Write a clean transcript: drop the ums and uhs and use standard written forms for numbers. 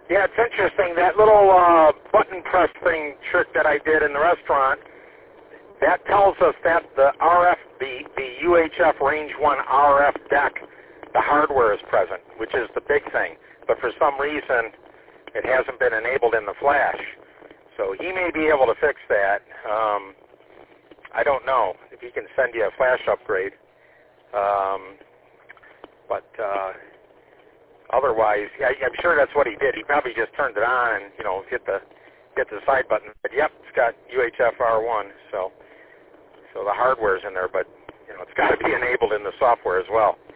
Yeah, it's interesting. That little button press thing trick that I did in the restaurant, that tells us that the UHF Range 1 RF deck, the hardware is present, which is the big thing. But for some reason, it hasn't been enabled in the flash. So he may be able to fix that. I don't know if he can send you a flash upgrade. But otherwise, yeah, I'm sure that's what he did. He probably just turned it on and, hit the side button. But yep, it's got UHF R1, so the hardware's in there, but it's got to be enabled in the software as well.